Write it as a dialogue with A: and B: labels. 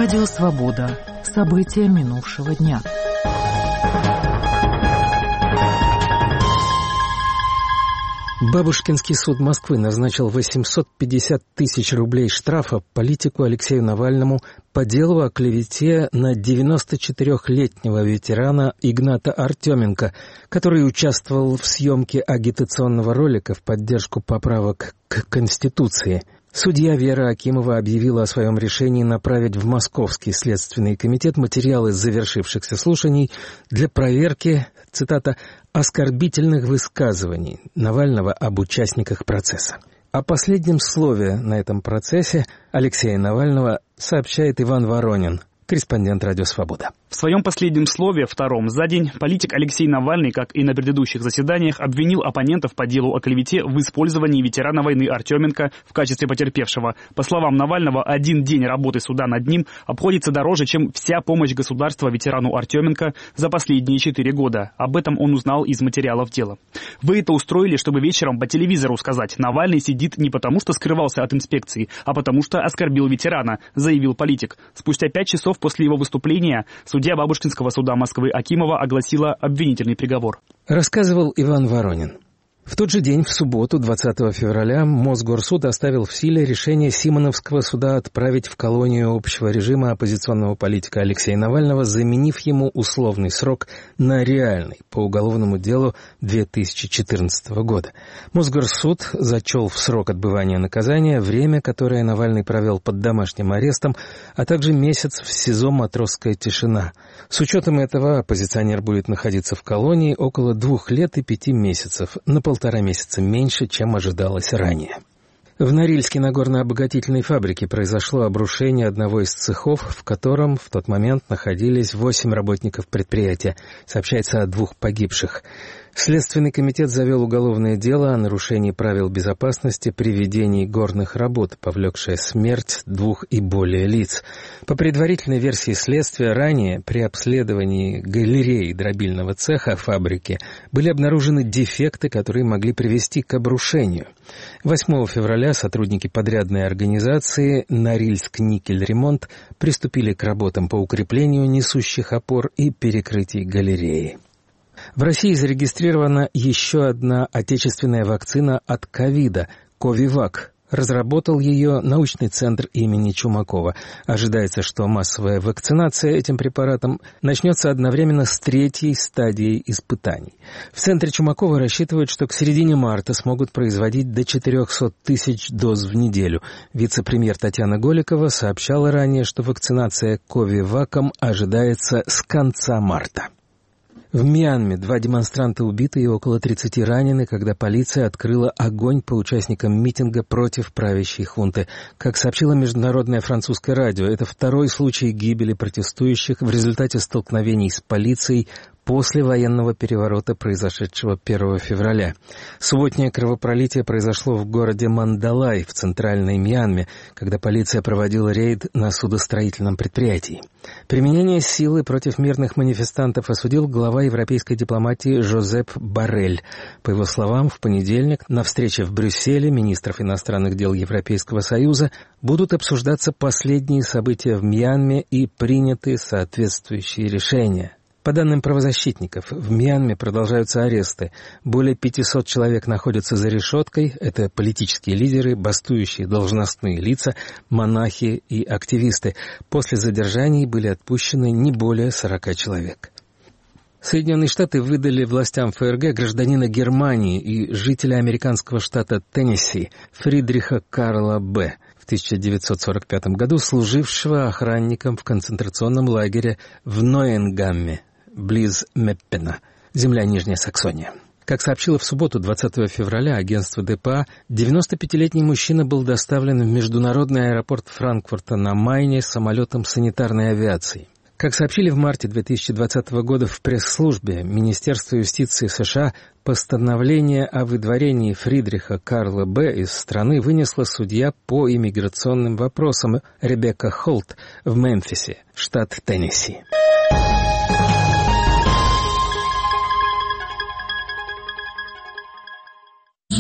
A: Радио «Свобода». События минувшего дня.
B: Бабушкинский суд Москвы назначил 850 тысяч рублей штрафа политику Алексею Навальному по делу о клевете на 94-летнего ветерана Игната Артеменко, который участвовал в съемке агитационного ролика в поддержку поправок к Конституции. Судья Вера Акимова объявила о своем решении направить в Московский следственный комитет материалы завершившихся слушаний для проверки, цитата, «оскорбительных высказываний Навального об участниках процесса». О последнем слове на этом процессе Алексея Навального сообщает Иван Воронин, корреспондент «Радио Свобода».
C: В своем последнем слове, втором за день, политик Алексей Навальный, как и на предыдущих заседаниях, обвинил оппонентов по делу о клевете в использовании ветерана войны Артеменко в качестве потерпевшего. По словам Навального, один день работы суда над ним обходится дороже, чем вся помощь государства ветерану Артеменко за последние 4 года. Об этом он узнал из материалов дела. Вы это устроили, чтобы вечером по телевизору сказать: Навальный сидит не потому, что скрывался от инспекции, а потому что оскорбил ветерана, заявил политик. Спустя 5 часов после его выступления судья Бабушкинского суда Москвы Акимова огласила обвинительный приговор.
B: Рассказывал Иван Воронин. В тот же день, в субботу, 20 февраля, Мосгорсуд оставил в силе решение Симоновского суда отправить в колонию общего режима оппозиционного политика Алексея Навального, заменив ему условный срок на реальный по уголовному делу 2014 года. Мосгорсуд зачел в срок отбывания наказания время, которое Навальный провел под домашним арестом, а также месяц в СИЗО «Матросская тишина». С учетом этого оппозиционер будет находиться в колонии около 2 лет и 5 месяцев, на 1,5 месяца меньше, чем ожидалось ранее. В Норильске на горно-обогатительной фабрике произошло обрушение одного из цехов, в котором в тот момент находились 8 работников предприятия. Сообщается о 2 погибших. Следственный комитет завел уголовное дело о нарушении правил безопасности при ведении горных работ, повлекшее смерть 2 и более лиц. По предварительной версии следствия, ранее при обследовании галереи дробильного цеха фабрики были обнаружены дефекты, которые могли привести к обрушению. 8 февраля сотрудники подрядной организации «Норильск-Никель-Ремонт» приступили к работам по укреплению несущих опор и перекрытий галереи. В России зарегистрирована еще одна отечественная вакцина от ковида – «Ковивак». Разработал ее научный центр имени Чумакова. Ожидается, что массовая вакцинация этим препаратом начнется одновременно с 3-й стадией испытаний. В центре Чумакова рассчитывают, что к середине марта смогут производить до 400 тысяч доз в неделю. Вице-премьер Татьяна Голикова сообщала ранее, что вакцинация Ковиваком ожидается с конца марта. В Мьянме 2 демонстранта убиты и около 30 ранены, когда полиция открыла огонь по участникам митинга против правящей хунты. Как сообщило международное французское радио, это 2-й случай гибели протестующих в результате столкновений с полицией после военного переворота, произошедшего 1 февраля. Субботнее кровопролитие произошло в городе Мандалай в центральной Мьянме, когда полиция проводила рейд на судостроительном предприятии. Применение силы против мирных манифестантов осудил глава европейской дипломатии Жозеп Боррель. По его словам, в понедельник на встрече в Брюсселе министров иностранных дел Европейского Союза будут обсуждаться последние события в Мьянме и приняты соответствующие решения. По данным правозащитников, в Мьянме продолжаются аресты. Более 500 человек находятся за решеткой. Это политические лидеры, бастующие должностные лица, монахи и активисты. После задержаний были отпущены не более 40 человек. Соединенные Штаты выдали властям ФРГ гражданина Германии и жителя американского штата Теннесси Фридриха Карла Б., в 1945 году служившего охранником в концентрационном лагере в Нойенгамме, близ Меппена, земля Нижняя Саксония. Как сообщило в субботу, 20 февраля, агентство ДПА, 95-летний мужчина был доставлен в международный аэропорт Франкфурта на Майне самолетом санитарной авиации. Как сообщили в марте 2020 года в пресс-службе Министерства юстиции США, постановление о выдворении Фридриха Карла Б. из страны вынесла судья по иммиграционным вопросам Ребекка Холт в Мемфисе, штат Теннесси.